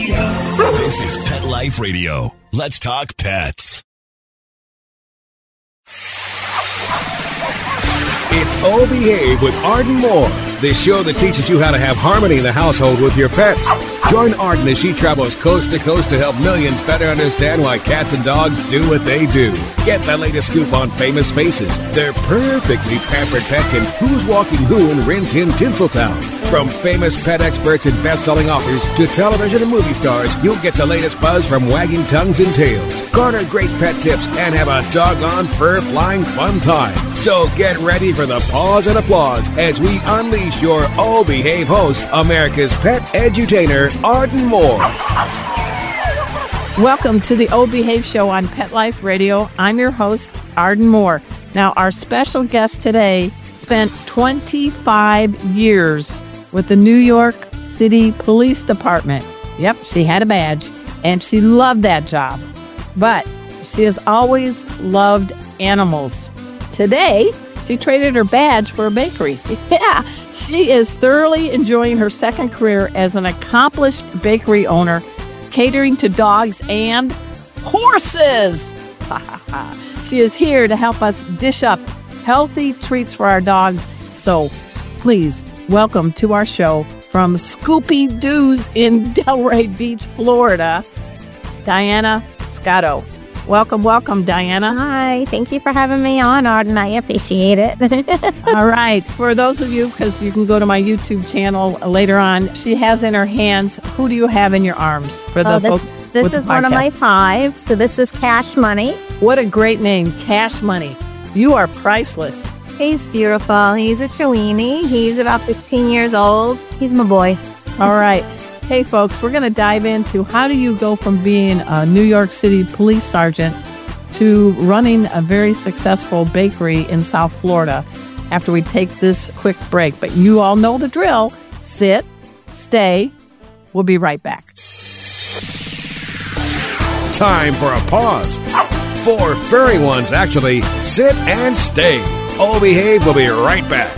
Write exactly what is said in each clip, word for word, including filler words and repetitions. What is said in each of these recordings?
This is Pet Life Radio. Let's talk pets. It's Oh Behave with Arden Moore, the show that teaches you how to have harmony in the household with your pets. Join Arden as she travels coast to coast to help millions better understand why cats and dogs do what they do. Get the latest scoop on famous faces, their perfectly pampered pets, and who's walking who in Rin Tin Tinseltown. From famous pet experts and best-selling authors to television and movie stars, you'll get the latest buzz from wagging tongues and tails. Garner great pet tips and have a doggone fur-flying fun time. So get ready for the pause and applause as we unleash your Oh Behave host, America's pet edutainer, Arden Moore. Welcome to the Oh Behave Show on Pet Life Radio. I'm your host, Arden Moore. Now, our special guest today spent twenty-five years with the New York City Police Department. Yep, she had a badge, and she loved that job. But she has always loved animals. Today, she traded her badge for a bakery. Yeah, she is thoroughly enjoying her second career as an accomplished bakery owner, catering to dogs and horses. She is here to help us dish up healthy treats for our dogs. So please welcome to our show from Scooby-Doo's in Delray Beach, Florida, Diana Scotto. Welcome, welcome, Diana. Hi, thank you for having me on, Arden. I appreciate it. All right. For those of you, because you can go to my YouTube channel later on, she has in her hands, who do you have in your arms? For the oh, this, folks this is one of my five. So this is Cash Money. What a great name, Cash Money. You are priceless. He's beautiful. He's a Chiweenie. He's about fifteen years old. He's my boy. All right. Hey, folks, we're going to dive into how do you go from being a New York City police sergeant to running a very successful bakery in South Florida after we take this quick break. But you all know the drill. Sit, stay. We'll be right back. Time for a pause. Four furry ones, actually. Sit and stay. Oh Behave will be right back.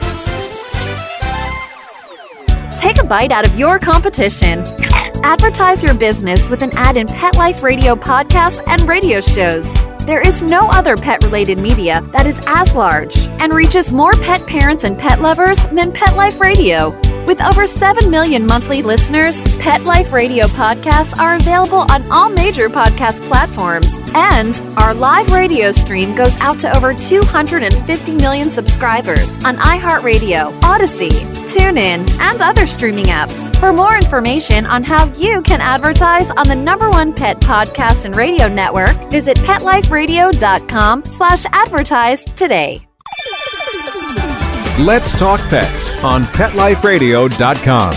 Take a bite out of your competition. Advertise your business with an ad in Pet Life Radio podcasts and radio shows. There is no other pet-related media that is as large and reaches more pet parents and pet lovers than Pet Life Radio. With over seven million monthly listeners, Pet Life Radio podcasts are available on all major podcast platforms. And our live radio stream goes out to over two hundred fifty million subscribers on iHeartRadio, Odyssey, TuneIn, and other streaming apps. For more information on how you can advertise on the number one pet podcast and radio network, visit PetLifeRadio.com slash advertise today. Let's Talk Pets on Pet Life Radio dot com.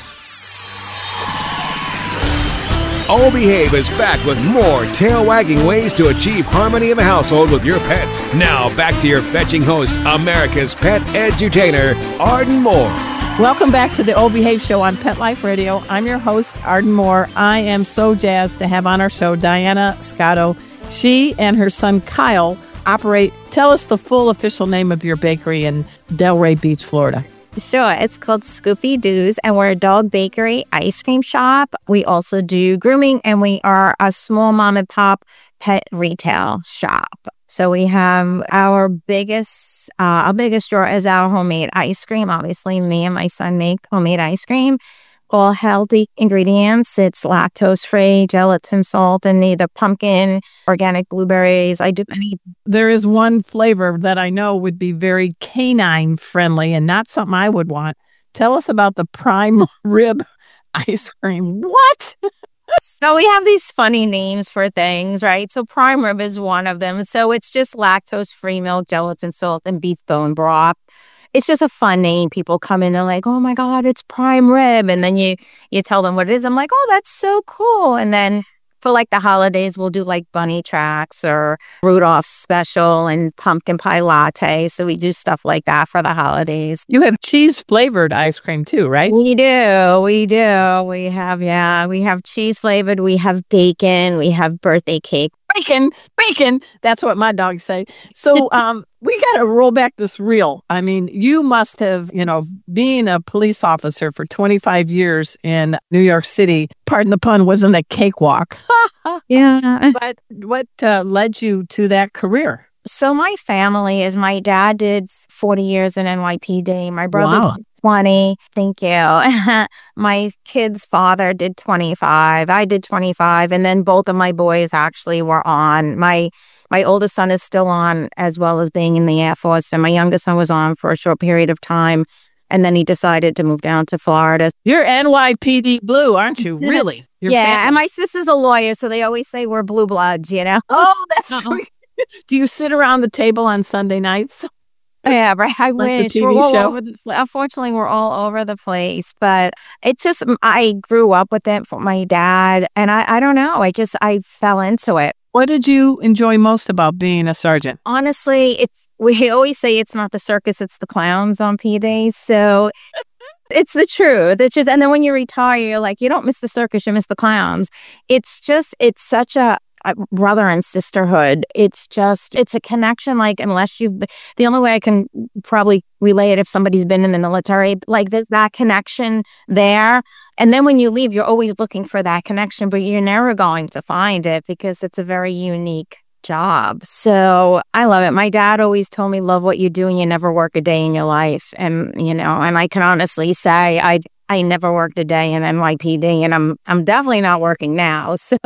Oh Behave is back with more tail-wagging ways to achieve harmony in the household with your pets. Now back to your fetching host, America's pet edutainer, Arden Moore. Welcome back to the Oh Behave Show on Pet Life Radio. I'm your host, Arden Moore. I am so jazzed to have on our show Diana Scotto. She and her son Kyle operate. Tell us the full official name of your bakery in Delray Beach, Florida. Sure. It's called Scooby-Doo's, and we're a dog bakery ice cream shop. We also do grooming, and we are a small mom and pop pet retail shop. So we have our biggest, uh, our biggest drawer is our homemade ice cream. Obviously, me and my son make homemade ice cream. All healthy ingredients. It's lactose-free, gelatin, salt, and either pumpkin, organic blueberries. I do any. There is one flavor that I know would be very canine-friendly and not something I would want. Tell us about the prime rib ice cream. What? So we have these funny names for things, right? So prime rib is one of them. So it's just lactose-free milk, gelatin, salt, and beef bone broth. It's just a fun name. People come in and like, oh my God, it's prime rib. And then you you tell them what it is. I'm like, oh, that's so cool. And then for like the holidays, we'll do like bunny tracks or Rudolph's special and pumpkin pie latte. So we do stuff like that for the holidays. You have cheese flavored ice cream too, right? We do. We do. We have, yeah, we have cheese flavored. We have bacon. We have birthday cake. bacon, bacon. That's what my dogs say. So um, we got to roll back this reel. I mean, you must have, you know, being a police officer for twenty-five years in New York City, pardon the pun, wasn't a cakewalk. Yeah. But what uh, led you to that career? So my family is my dad did forty years in N Y P D. My brother Wow. did twenty. Thank you. My kid's father did twenty-five. I did twenty-five. And then both of my boys actually were on. My my oldest son is still on, as well as being in the Air Force. And my youngest son was on for a short period of time. And then he decided to move down to Florida. You're N Y P D blue, aren't you? Really? Your yeah. family? And my sister's a lawyer, so they always say we're blue bloods, you know? Oh, that's Uh-uh. true. Do you sit around the table on Sunday nights? Yeah, right. I Like the wish. T V We're all show? over the, fl- unfortunately, we're all over the place. But it's just, I grew up with it from my dad. And I, I don't know. I just, I fell into it. What did you enjoy most about being a sergeant? Honestly, it's, we always say it's not the circus, it's the clowns on P Days. So it's the truth. It's just, and then when you retire, you're like, you don't miss the circus, you miss the clowns. It's just, it's such a, a brother and sisterhood. It's just, it's a connection. Like, unless you've, the only way I can probably relay it if somebody's been in the military, like there's that connection there. And then when you leave, you're always looking for that connection, but you're never going to find it because it's a very unique job. So I love it. My dad always told me, love what you do and you never work a day in your life. And, you know, and I can honestly say I I never worked a day in N Y P D, and I'm I'm definitely not working now. So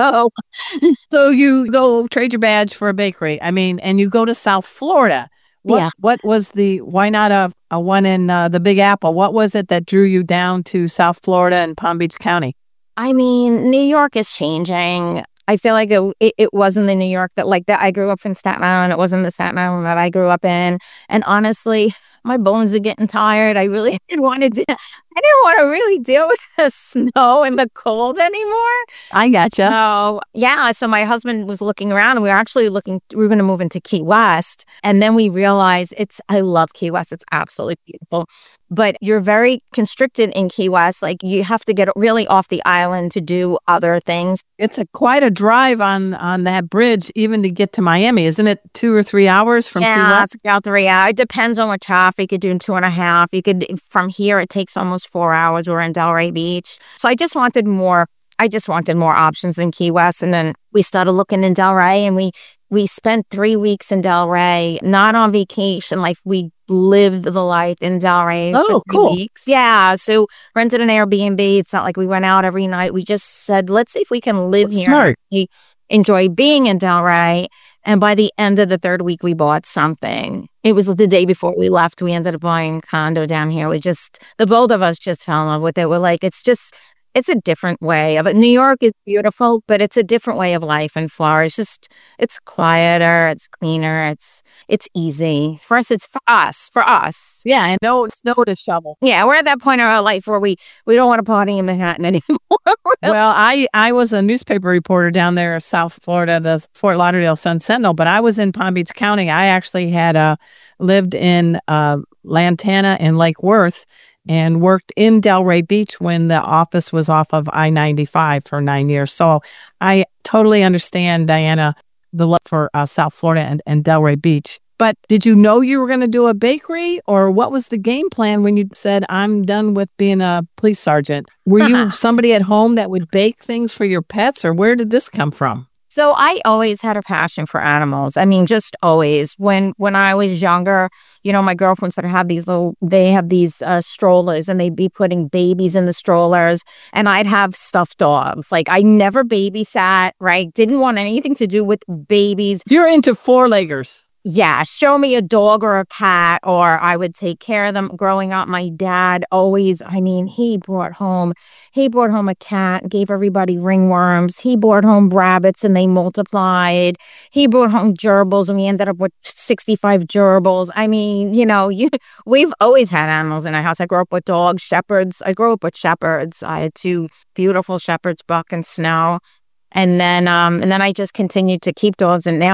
So you go trade your badge for a bakery. I mean, and you go to South Florida. What, Yeah. What was the, why not a, a one in uh, the Big Apple? What was it that drew you down to South Florida and Palm Beach County? I mean, New York is changing. I feel like it, it, it wasn't the New York that like that I grew up in Staten Island. It wasn't the Staten Island that I grew up in. And honestly, my bones are getting tired. I really didn't want to do, I didn't want to really deal with the snow and the cold anymore. I gotcha. So yeah, so my husband was looking around and we were actually looking, we were going to move into Key West. And then we realized it's, I love Key West. It's absolutely beautiful. But you're very constricted in Key West. Like you have to get really off the island to do other things. It's a quite a drive on on that bridge, even to get to Miami. Isn't it two or three hours from Key Yeah, West? it's about three hours. It depends on what traffic. You could do two and a half. You could, from here, it takes almost four hours. We're in Delray Beach. So I just wanted more, I just wanted more options in Key West. And then we started looking in Delray and we, we spent three weeks in Delray, not on vacation. Like we lived the life in Delray Oh, for three cool. weeks. Yeah. So rented an Airbnb. It's not like we went out every night. We just said, let's see if we can live here. Smart. We enjoy being in Delray. And by the end of the third week, we bought something. It was the day before we left. We ended up buying a condo down here. We just, the both of us just fell in love with it. We're like, it's just, it's a different way of it. New York is beautiful, but it's a different way of life in Florida. It's just, it's quieter, it's cleaner, it's, it's easy. For us, it's for us, for us. Yeah, and no snow to shovel. Yeah, we're at that point in our life where we, we don't want to party in Manhattan anymore. Well, I, I was a newspaper reporter down there in South Florida, the Fort Lauderdale Sun Sentinel, but I was in Palm Beach County. I actually had uh, lived in uh, Lantana and Lake Worth and worked in Delray Beach when the office was off of I ninety-five for nine years. So I totally understand, Diana, the love for uh, South Florida and, and Delray Beach. But did you know you were going to do a bakery, or what was the game plan when you said, I'm done with being a police sergeant? Were you somebody at home that would bake things for your pets, or where did this come from? So I always had a passion for animals. I mean, just always. When when I was younger, you know, my girlfriends would have these little, they have these uh, strollers and they'd be putting babies in the strollers and I'd have stuffed dogs. Like I never babysat, right? Didn't want anything to do with babies. You're into four-leggers. Yeah, show me a dog or a cat, or I would take care of them. Growing up, my dad always, I mean, he brought home, he brought home a cat, gave everybody ringworms. He brought home rabbits and they multiplied. He brought home gerbils and we ended up with sixty-five gerbils. I mean, you know, you, we've always had animals in our house. I grew up with dogs, shepherds. I grew up with shepherds. I had two beautiful shepherds, Buck and Snow. And then, um, and then I just continued to keep dogs, and now I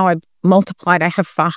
multiplied. I have five.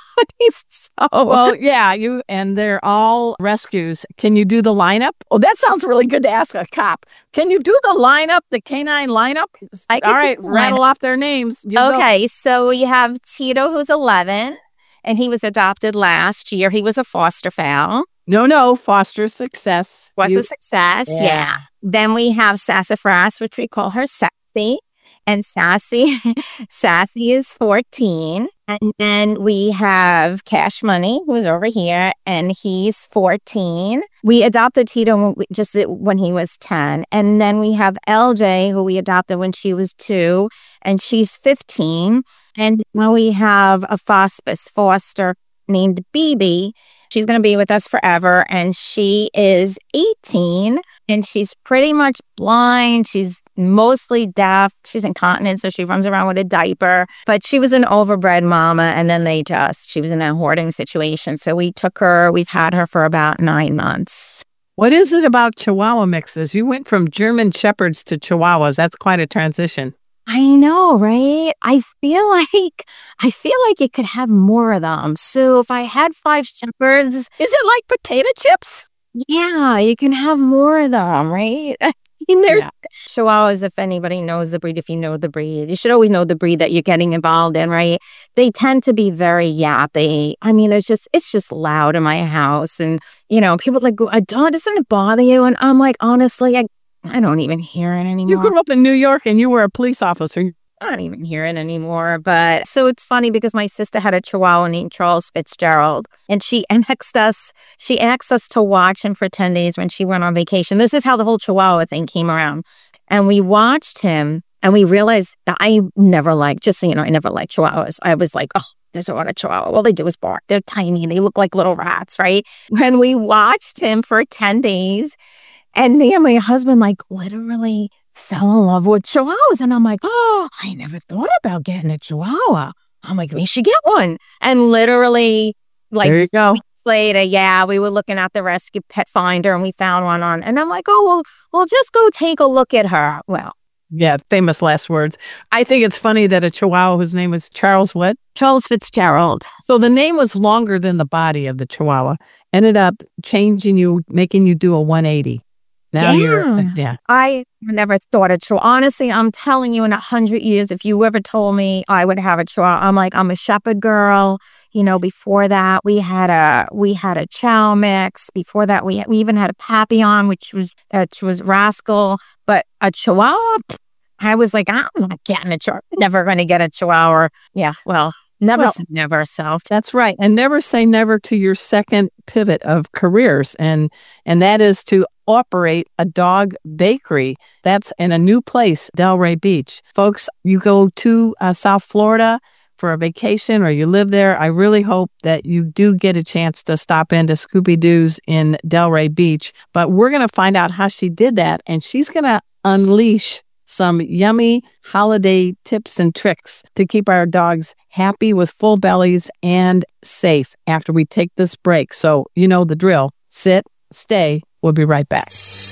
So, Well, yeah, you and they're all rescues. Can you do the lineup? Oh, that sounds really good to ask a cop. Can you do the lineup, the canine lineup? I can All do right, the rattle lineup. off their names. You go. Okay, so we have Tito, who's eleven, and he was adopted last year. He was a foster fowl. No, no, foster success. Was You- a success, Yeah. yeah. Then we have Sassafras, which we call her Sassy. And Sassy, Sassy is fourteen. And then we have Cash Money, who's over here, and he's fourteen. We adopted Tito when we- just when he was ten. And then we have L J, who we adopted when she was two, and she's fifteen. And now we have a hospice foster named B B. She's going to be with us forever, and she is eighteen, and she's pretty much blind. She's mostly deaf. She's incontinent, so she runs around with a diaper. But she was an overbred mama, and then they just, she was in a hoarding situation. So we took her, we've had her for about nine months. What is it about Chihuahua mixes? You went from German Shepherds to Chihuahuas. That's quite a transition. I know, right? I feel like, I feel like you could have more of them. So if I had five shepherds, Is it like potato chips? yeah, you can have more of them, right? I mean, there's Yeah. Chihuahuas, if anybody knows the breed, if you know the breed, you should always know the breed that you're getting involved in, right? They tend to be very yappy. I mean, there's just, it's just loud in my house. And, you know, people like, go, "Dawn, doesn't it bother you?" And I'm like, honestly, I, I don't even hear it anymore. You grew up in New York and you were a police officer. I don't even hear it anymore. But so it's funny because my sister had a Chihuahua named Charles Fitzgerald, and she asked us, she asked us to watch him for ten days when she went on vacation. This is how the whole Chihuahua thing came around. And we watched him and we realized that I never liked, just so you know, I never liked Chihuahuas. I was like, oh, there's a lot of Chihuahua. All they do is bark. They're tiny. They look like little rats, right? When we watched him for ten days, and me and my husband, like, literally fell in love with Chihuahuas. And I'm like, oh, I never thought about getting a Chihuahua. I'm like, we should get one. And literally, like, There you go. weeks later, yeah, we were looking at the rescue pet finder and we found one on. And I'm like, oh, well, we'll just go take a look at her. Well, Yeah, famous last words. I think it's funny that a Chihuahua whose name was Charles what? Charles Fitzgerald. So the name was longer than the body of the Chihuahua. Ended up changing you, making you do a one eighty. Now you're, Yeah. yeah. I never thought a Chihuahua. Honestly, I'm telling you, in a hundred years, if you ever told me I would have a Chihuahua, I'm like, I'm a shepherd girl. You know, before that, we had a we had a Chow mix. Before that, we we even had a Papillon, which was uh, which was Rascal. But a Chihuahua, I was like, I'm not getting a Chihuahua. Never going to get a Chihuahua. Yeah, well, never Well, say never. So That's right. And never say never to your second pivot of careers. And and that is to operate a dog bakery. That's in a new place, Delray Beach. Folks, you go to uh, South Florida for a vacation or you live there, I really hope that you do get a chance to stop into Scooby Doo's in Delray Beach. But we're going to find out how she did that. And she's going to unleash some yummy holiday tips and tricks to keep our dogs happy with full bellies and safe after we take this break. So you know the drill. Sit, stay. We'll be right back.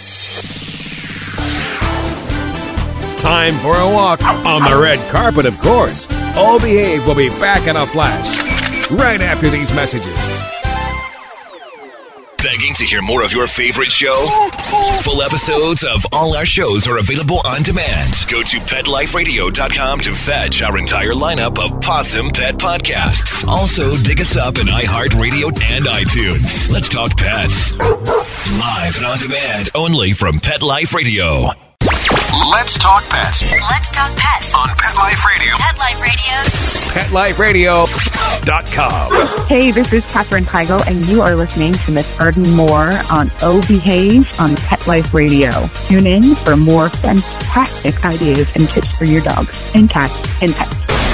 Time for a walk on the red carpet, of course. All Behave will be back in a flash right after these messages. Begging to hear more of your favorite show? Full episodes of all our shows are available on demand. Go to pet life radio dot com to fetch our entire lineup of Possum Pet podcasts. Also, dig us up in iHeartRadio and iTunes. Let's talk pets. Live and on demand, only from Pet Life Radio. Let's talk pets Let's talk pets. on Pet Life Radio. Pet Life Radio. pet life radio dot com. Hey, this is Catherine Heigl, and you are listening to Miss Arden Moore on Oh Behave on Pet Life Radio. Tune in for more fantastic ideas and tips for your dogs and cats and pets.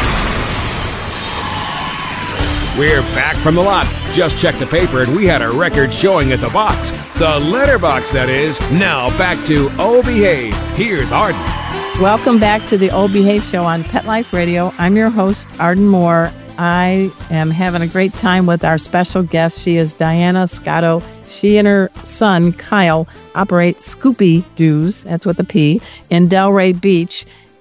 We're back from the lot. Just checked the paper and we had a record showing at the box. The letterbox, that is. Now back to Oh Behave. Here's Arden. Welcome back to the Old Behave Show on Pet Life Radio. I'm your host, Arden Moore. I am having a great time with our special guest. She is Diana Scotto. She and her son, Kyle, operate Scoopy Doos, that's with a P, in Delray Beach.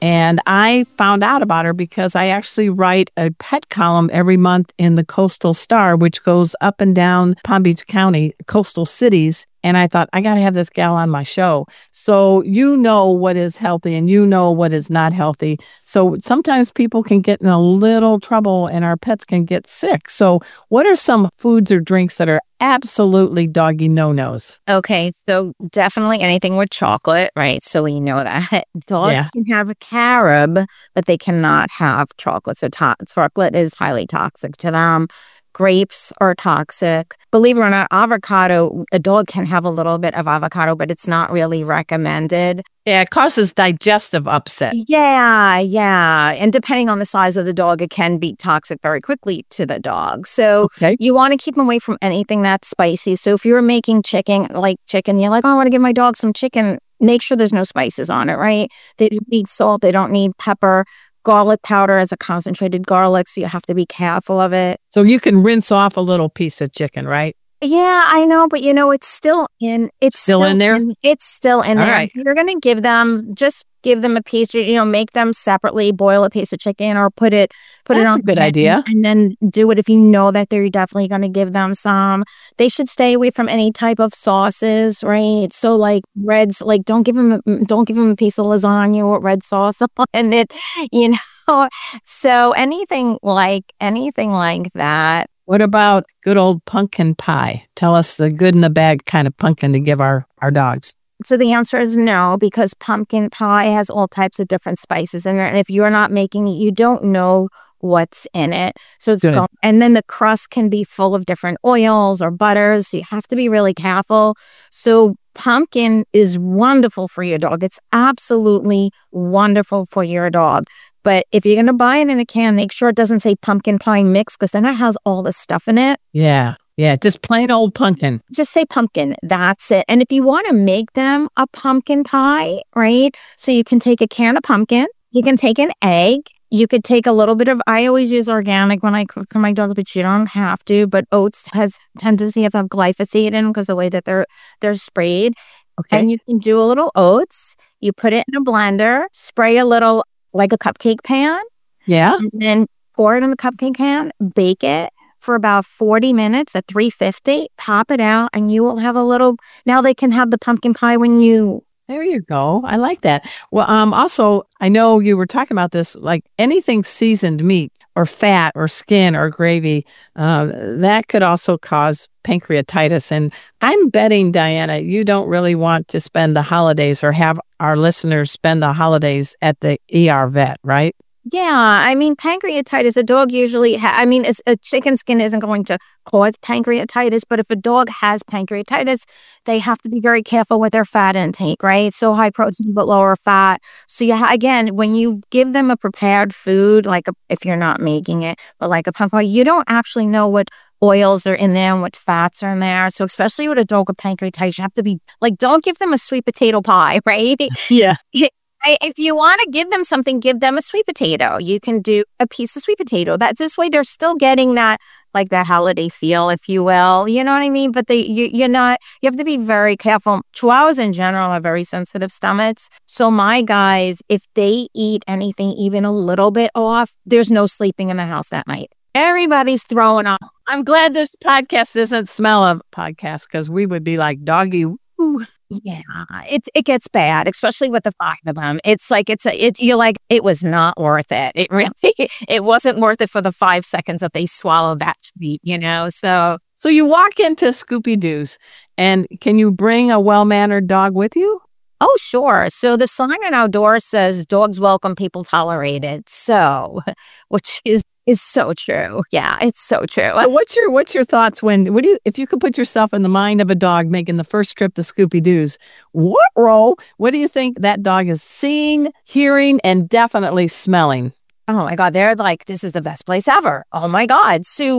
And I found out about her because I actually write a pet column every month in the Coastal Star, which goes up and down Palm Beach County, coastal cities. And I thought, I got to have this gal on my show. So you know what is healthy and you know what is not healthy. So sometimes people can get in a little trouble and our pets can get sick. So what are some foods or drinks that are absolutely doggy no-nos? Okay, so definitely anything with chocolate, right? So we know that. Dogs Yeah. can have a carob, but they cannot have chocolate. So to- chocolate is highly toxic to them. Grapes are toxic. Believe it or not, avocado, a dog can have a little bit of avocado, but it's not really recommended. Yeah, it causes digestive upset. Yeah, yeah. And depending on the size of the dog, it can be toxic very quickly to the dog. So Okay. you want to keep them away from anything that's spicy. So if you're making chicken, like chicken, you're like, oh, I want to give my dog some chicken. Make sure there's no spices on it, right? They don't need salt. They don't need pepper. Garlic powder is a concentrated garlic, so you have to be careful of it. So you can rinse off a little piece of chicken, right? Yeah, I know, but you know, it's still in. It's Still in there? it's still in All there. right. If you're gonna give them, just give them a piece. You know, make them separately. Boil a piece of chicken, or put it put it That's on a good pan, idea. and then do it if you know that they're definitely gonna give them some. They should stay away from any type of sauces, right? So like reds, like don't give them don't give them a piece of lasagna with red sauce on it. You know, so anything like anything like that. What about good old pumpkin pie? Tell us the good and the bad kind of pumpkin to give our, our dogs. So the answer is no, because pumpkin pie has all types of different spices in it. And if you're not making it, you don't know what's in it. So it's Good. going, and then the crust can be full of different oils or butters. So you have to be really careful. So pumpkin is wonderful for your dog. It's absolutely wonderful for your dog. But if you're going to buy it in a can, make sure it doesn't say pumpkin pie mix, because then it has all the stuff in it. Yeah, yeah, just plain old pumpkin. Just say pumpkin. That's it. And if you want to make them a pumpkin pie, right? So you can take a can of pumpkin. You can take an egg. You could take a little bit of, I always use organic when I cook for my dog, but you don't have to. But oats has tendency of have glyphosate in them because the way that they're they're sprayed. Okay. And you can do a little oats. You put it in a blender, spray a little, like a cupcake pan, Yeah. and then pour it in the cupcake pan, bake it for about forty minutes at three fifty, pop it out, and you will have a little, now they can have the pumpkin pie when you, There you go. I like that. Well, um, also, I know you were talking about this, like anything seasoned meat or fat or skin or gravy, uh, that could also cause pancreatitis. And I'm betting, Diana, you don't really want to spend the holidays or have our listeners spend the holidays at the E R vet, right? yeah, I mean, pancreatitis, a dog usually, ha- I mean, it's, a chicken skin isn't going to cause pancreatitis, but if a dog has pancreatitis, they have to be very careful with their fat intake, right? So high protein, but lower fat. So you ha- again, when you give them a prepared food, like a, if you're not making it, but like a pumpkin pie, you don't actually know what oils are in there and what fats are in there. So especially with a dog with pancreatitis, you have to be like, don't give them a sweet potato pie, right? Yeah. I- If you want to give them something, give them a sweet potato. You can do a piece of sweet potato. That this way they're still getting that, like that holiday feel, if you will. You know what I mean? But they, you, you're not. You have to be very careful. Chihuahuas in general have very sensitive stomachs. So my guys, if they eat anything even a little bit off, there's no sleeping in the house that night. Everybody's throwing up. I'm glad this podcast doesn't smell of podcast because we would be like doggy. Ooh. Yeah, it it gets bad, especially with the five of them. It's like it's a it. You're like, it was not worth it. It really it wasn't worth it for the five seconds that they swallowed that treat. You know, so So you walk into Scooby Doo's, and can you bring a well-mannered dog with you? oh sure. So the sign on our door says "Dogs welcome, people tolerated." So, which is is so true. Yeah, it's so true. So what's your what's your thoughts when what do you if you could put yourself in the mind of a dog making the first trip to Scooby Doo's? What role? What do you think that dog is seeing, hearing, and definitely smelling? Oh my God, they're like, this is the best place ever. Oh my God. So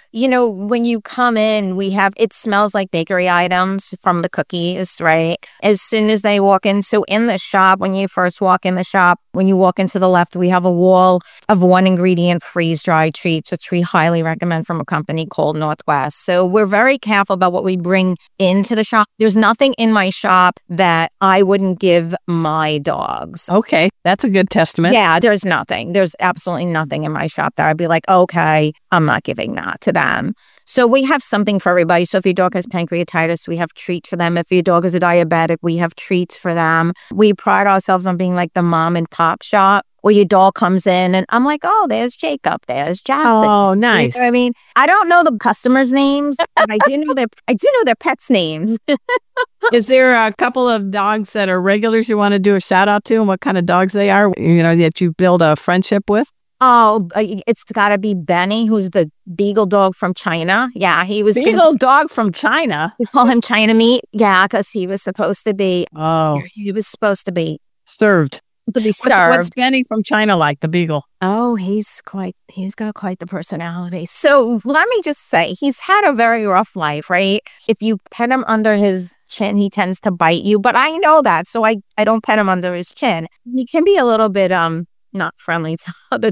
you know, when you come in, we have, it smells like bakery items from the cookies, right? As soon as they walk in. So in the shop, when you first walk in the shop, when you walk into the left, we have a wall of one ingredient freeze-dried treats, which we highly recommend from a company called Northwest. So we're very careful about what we bring into the shop. There's nothing in my shop that I wouldn't give my dogs. Okay, that's a good testament. Yeah, there's nothing. There's absolutely nothing in my shop that I'd be like, okay, I'm not giving that to them. So we have something for everybody. So if your dog has pancreatitis, we have treats for them. If your dog is a diabetic, we have treats for them. We pride ourselves on being like the mom and pop shop where your dog comes in and I'm like, oh, there's Jacob, there's Jackson. Oh, nice. You know what I mean, I don't know the customers' names, but I do know their I do know their pets' names. Is there a couple of dogs that are regulars you want to do a shout out to and what kind of dogs they are, you know, that you build a friendship with? Oh, it's got to be Benny, who's the beagle dog from China. Yeah, he was... Beagle gonna, dog from China? We call him China meat. Yeah, because he was supposed to be... Oh. He was supposed to be... Served. To be served. What's, what's Benny from China like, the beagle? Oh, he's quite... He's got quite the personality. So let me just say, he's had a very rough life, right? If you pet him under his chin, he tends to bite you. But I know that, so I, I don't pet him under his chin. He can be a little bit... um. not friendly to other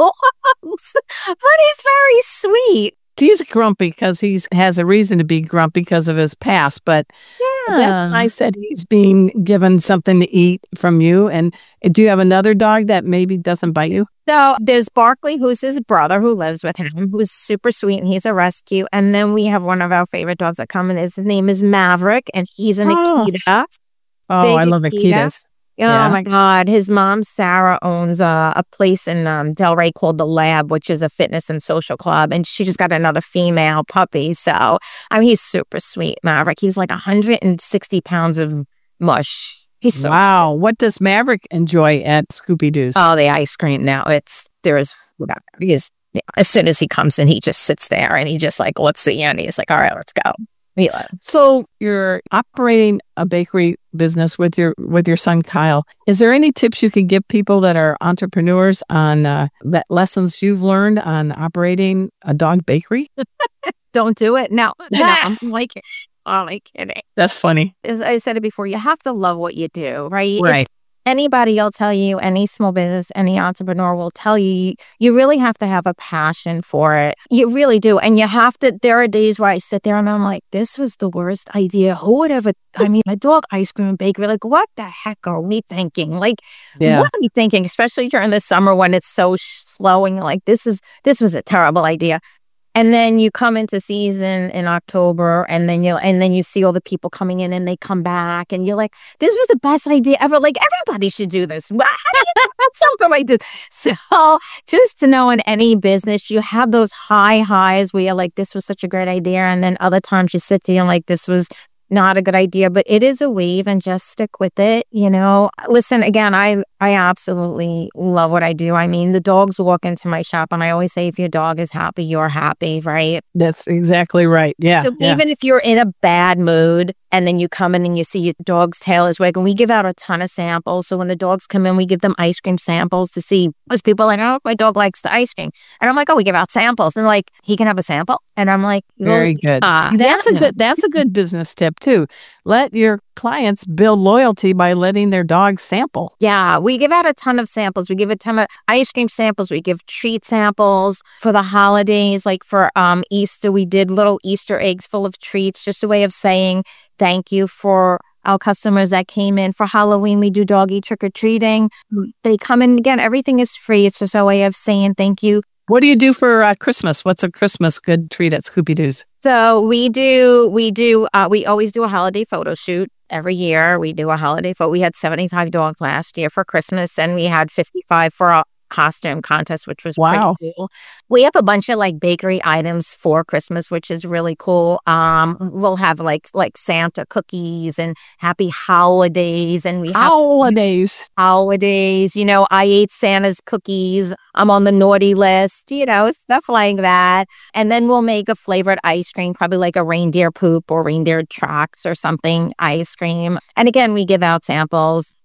dogs, but he's very sweet. He's grumpy because he has a reason to be grumpy because of his past, but yeah. That's nice that he's being given something to eat from you. And do you have another dog that maybe doesn't bite you? So there's Barkley, who's his brother who lives with him, who's super sweet, and he's a rescue. And then we have one of our favorite dogs that come in. His name is Maverick, and he's an oh. Akita. Oh, Big I love Akita. Akitas. Oh, yeah. My God. His mom, Sarah, owns a, a place in um, Delray called The Lab, which is a fitness and social club. And she just got another female puppy. So, I mean, he's super sweet, Maverick. He's like one hundred sixty pounds of mush. He's so Wow. Cool. What does Maverick enjoy at Scooby Doo's? Oh, the ice cream now. It's, there's, he is, yeah, as soon as he comes in, he just sits there and he just like, let's see. And he's like, all right, let's go. Yeah. So you're operating a bakery business with your with your son Kyle. Is there any tips you could give people that are entrepreneurs on uh, that lessons you've learned on operating a dog bakery? Don't do it. No, no, I'm like, I'm like kidding. That's funny. As I said it before, you have to love what you do, right? Right. It's, anybody will tell you, any small business, any entrepreneur will tell you, you really have to have a passion for it. You really do. And you have to, there are days where I sit there and I'm like, this was the worst idea. Who would ever, I mean, a dog ice cream bakery, like, what the heck are we thinking? Like, yeah. What are we thinking? Especially during the summer when it's so slow and you're like, this is, this was a terrible idea. And then you come into season in October and then you and then you see all the people coming in and they come back and you're like, this was the best idea ever. Like, everybody should do this. How do you do something like this? So just to know in any business, you have those high highs where you're like, this was such a great idea. And then other times you sit there and like, this was not a good idea, but it is a wave and just stick with it. You know, listen, again, I, I absolutely love what I do. I mean, the dogs walk into my shop and I always say, if your dog is happy, you're happy, right? That's exactly right. Yeah. So yeah. even if you're in a bad mood and then you come in and you see your dog's tail is wagging, we give out a ton of samples. So when the dogs come in, we give them ice cream samples to see. Because people are like, oh, my dog likes the ice cream. And I'm like, oh, we give out samples. And like, he can have a sample. And I'm like, very good. Uh, see, that's yeah. a good, that's a good business tip too. Let your clients build loyalty by letting their dogs sample. Yeah, we give out a ton of samples. We give a ton of ice cream samples. We give treat samples for the holidays. Like for um, Easter, we did little Easter eggs full of treats, just a way of saying thank you for our customers that came in. For Halloween, we do doggy trick-or-treating. They come in, again, everything is free. It's just a way of saying thank you. What do you do for uh, Christmas? What's a Christmas good treat at Scooby Doo's? So we do, we do, uh, we always do a holiday photo shoot every year. We do a holiday photo. We had seventy-five dogs last year for Christmas, and we had fifty-five for a costume contest, which was wow. pretty cool. We have a bunch of like bakery items for Christmas, which is really cool. Um, we'll have like like Santa cookies and happy holidays, and we have holidays, holidays. You know, I ate Santa's cookies. I'm on the naughty list. You know, stuff like that. And then we'll make a flavored ice cream, probably like a reindeer poop or reindeer tracks or something ice cream. And again, we give out samples.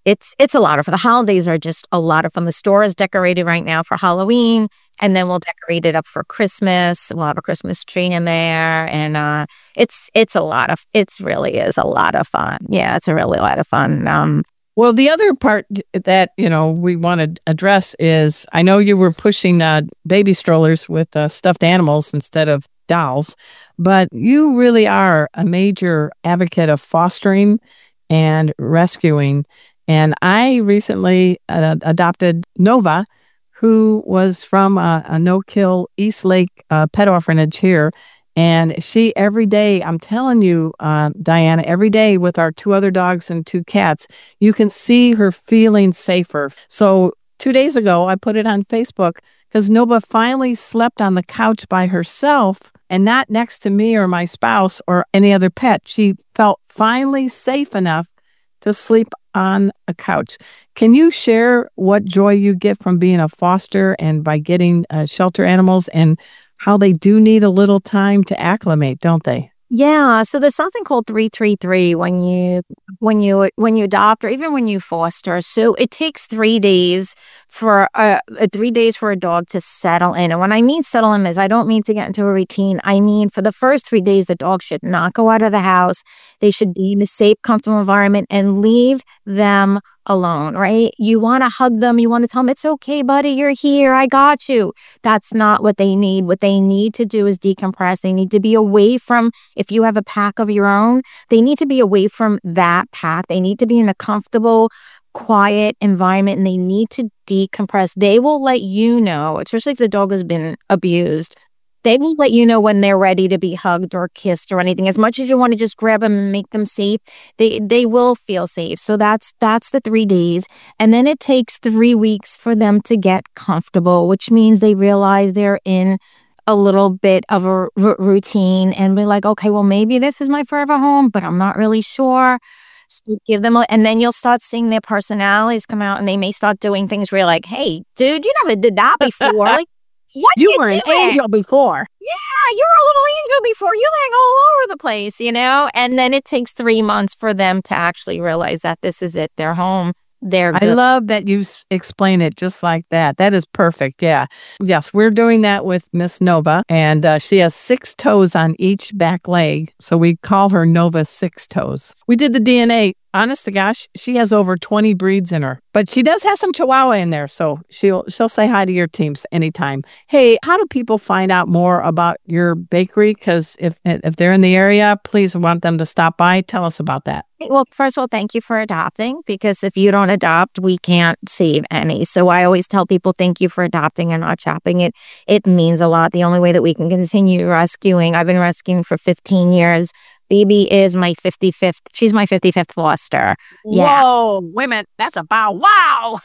it's it's a lot of fun. The holidays are just a lot of fun. The store is decorated right now for Halloween, and then we'll decorate it up for Christmas. We'll have a Christmas tree in there, and uh, it's it's a lot of it really is a lot of fun. Yeah, it's a really lot of fun. Um, Well, the other part that, you know, we want to address is, I know you were pushing uh, baby strollers with uh, stuffed animals instead of dolls, but you really are a major advocate of fostering and rescuing. And I recently uh, adopted Nova, who was from a, a no-kill East Lake uh, pet orphanage here. And she, every day, I'm telling you, uh, Diana, every day with our two other dogs and two cats, you can see her feeling safer. So two days ago, I put it on Facebook because Nova finally slept on the couch by herself and not next to me or my spouse or any other pet. She felt finally safe enough to sleep on a couch. Can you share what joy you get from being a foster and by getting uh, shelter animals, and how they do need a little time to acclimate, don't they? Yeah, so there's something called three three three when you when you when you adopt, or even when you foster. So it takes three days for a uh, three days for a dog to settle in. And when I mean settle in, is I don't mean to get into a routine. I mean for the first three days, the dog should not go out of the house. They should be in a safe, comfortable environment and leave them alone, right? You want to hug them. You want to tell them, it's okay, buddy, you're here. I got you. That's not what they need. What they need to do is decompress. They need to be away from, if you have a pack of your own, they need to be away from that pack. They need to be in a comfortable, quiet environment, and they need to decompress. They will let you know, especially if the dog has been abused, they will let you know when they're ready to be hugged or kissed or anything. As much as you want to just grab them and make them safe, they they will feel safe. So that's that's the three days. And then it takes three weeks for them to get comfortable, which means they realize they're in a little bit of a r- routine and be like, okay, well, maybe this is my forever home, but I'm not really sure. So give them, a, and then you'll start seeing their personalities come out, and they may start doing things where you're like, hey, dude, you never did that before. Like, what You you were an doing? angel before. Yeah, you were a little angel before. You hang all over the place, you know? And then it takes three months for them to actually realize that this is it. They're home. They're I good. love that you s- explain it just like that. That is perfect. Yeah. Yes, we're doing that with Miss Nova, and uh, she has six toes on each back leg. So we call her Nova Six Toes. We did the D N A. Honest to gosh, she has over twenty breeds in her, but she does have some Chihuahua in there. So she'll she'll say hi to your teams anytime. Hey, how do people find out more about your bakery? Because if if they're in the area, please, I want them to stop by. Tell us about that. Well, first of all, thank you for adopting, because if you don't adopt, we can't save any. So I always tell people, thank you for adopting and not shopping. It it means a lot. The only way that we can continue rescuing, I've been rescuing for fifteen years. Baby is my fifty-fifth. She's my fifty-fifth foster. Yeah. Whoa, women, that's about wow.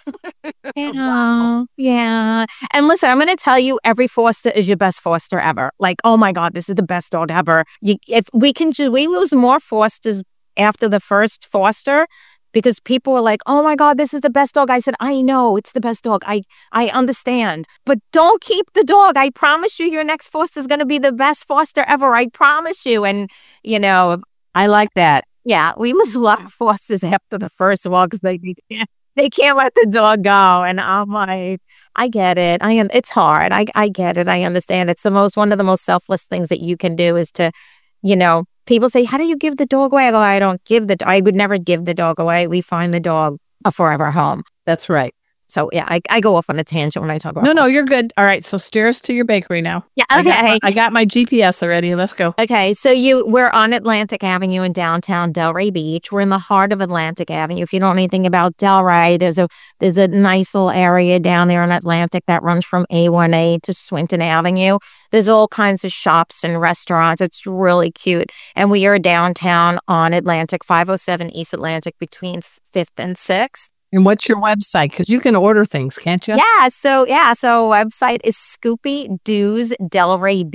Yeah, yeah. And listen, I'm going to tell you, every foster is your best foster ever. Like, oh my God, this is the best dog ever. You, if we can, ju- we lose more fosters after the first foster, because people were like, oh my God, this is the best dog. I said, I know it's the best dog. I, I understand. But don't keep the dog. I promise you your next foster is going to be the best foster ever. I promise you. And, you know, I like that. yeah, we lose a lot of fosters after the first one because they, they can't they can't let the dog go. And I'm like, I get it. I am. It's hard. I I get it. I understand. It's the most one of the most selfless things that you can do is to, you know, people say, how do you give the dog away? I go, I don't give the, I would never give the dog away. We find the dog a forever home. That's right. So yeah, I, I go off on a tangent when I talk about No, no, you're good. All right, so steer us to your bakery now. Yeah, I got, okay. my, I got my G P S already. Let's go. Okay, so you we're on Atlantic Avenue in downtown Delray Beach. We're in the heart of Atlantic Avenue. If you don't know anything about Delray, there's a there's a nice little area down there in Atlantic that runs from A one A to Swinton Avenue. There's all kinds of shops and restaurants. It's really cute. And we are downtown on Atlantic, five oh seven East Atlantic, between fifth and sixth. And what's your website? Because you can order things, can't you? Yeah, so yeah, so website is Scoopy Doos Delray B.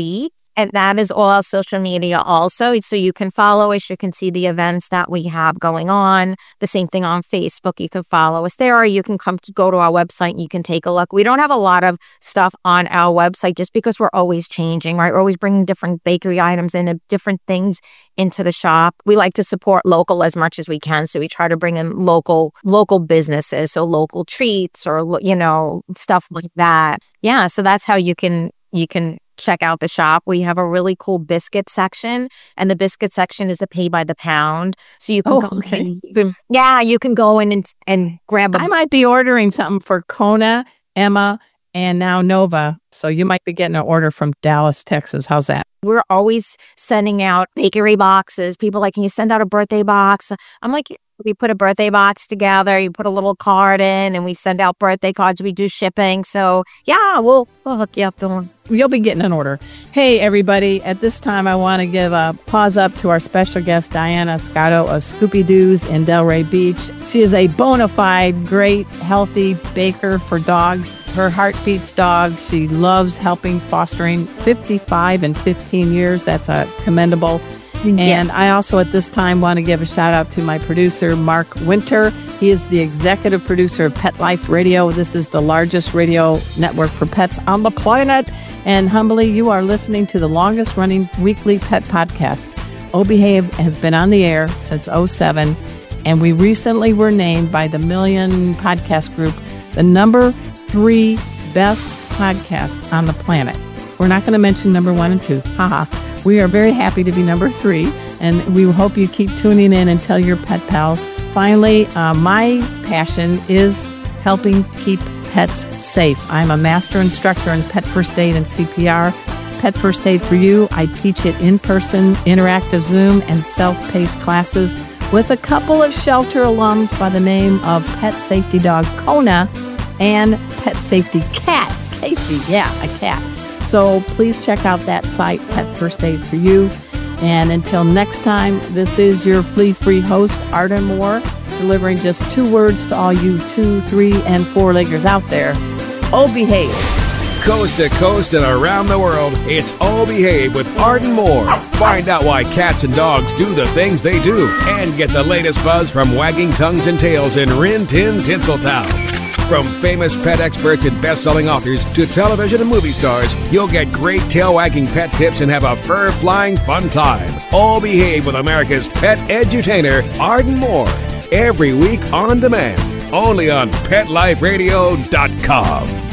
And that is all our social media also. So you can follow us. You can see the events that we have going on. The same thing on Facebook. You can follow us there, or you can come to go to our website and you can take a look. We don't have a lot of stuff on our website just because we're always changing, right? We're always bringing different bakery items and different things into the shop. We like to support local as much as we can. So we try to bring in local, local businesses. So local treats or, you know, stuff like that. Yeah. So that's how you can, you can check out the shop. We have a really cool biscuit section, and the biscuit section is a pay by the pound. So you can Oh, go okay. in, you can- yeah, you can go in and, and grab a I might be ordering something for Kona, Emma, and now Nova. So you might be getting an order from Dallas, Texas. How's that? We're always sending out bakery boxes. People are like, can you send out a birthday box? I'm like, we put a birthday box together. You put a little card in, and we send out birthday cards. We do shipping. So yeah, we'll we'll hook you up, Dawn. You'll be getting an order. Hey, everybody. At this time, I want to give a pause up to our special guest, Diana Scotto of Scoopy Doos in Delray Beach. She is a bona fide, great, healthy baker for dogs. Her heart beats dogs. She loves helping, fostering fifty-five and fifteen years. That's a commendable. And I also at this time want to give a shout out to my producer, Mark Winter. He is the executive producer of Pet Life Radio. This is the largest radio network for pets on the planet. And humbly, you are listening to the longest running weekly pet podcast. Oh Behave has been on the air since oh seven. And we recently were named by the Million Podcast Group the number three best podcast on the planet. We're not going to mention number one and two. Haha. We are very happy to be number three, and we hope you keep tuning in and tell your pet pals. Finally, uh, my passion is helping keep pets safe. I'm a master instructor in pet first aid and C P R. Pet First Aid for You, I teach it in person, interactive Zoom, and self-paced classes with a couple of shelter alums by the name of Pet Safety Dog Kona and Pet Safety Cat Casey. Yeah, a cat. So please check out that site, Pet First Aid for You. And until next time, this is your flea-free host, Arden Moore, delivering just two words to all you two, three, and four-leggers out there. Oh, behave. Coast to coast and around the world, it's Oh Behave with Arden Moore. Find out why cats and dogs do the things they do, and get the latest buzz from wagging tongues and tails in Rin Tin Tinseltown. From famous pet experts and best-selling authors to television and movie stars, you'll get great tail-wagging pet tips and have a fur-flying fun time. All Behave with America's pet edutainer, Arden Moore. Every week on demand, only on pet life radio dot com.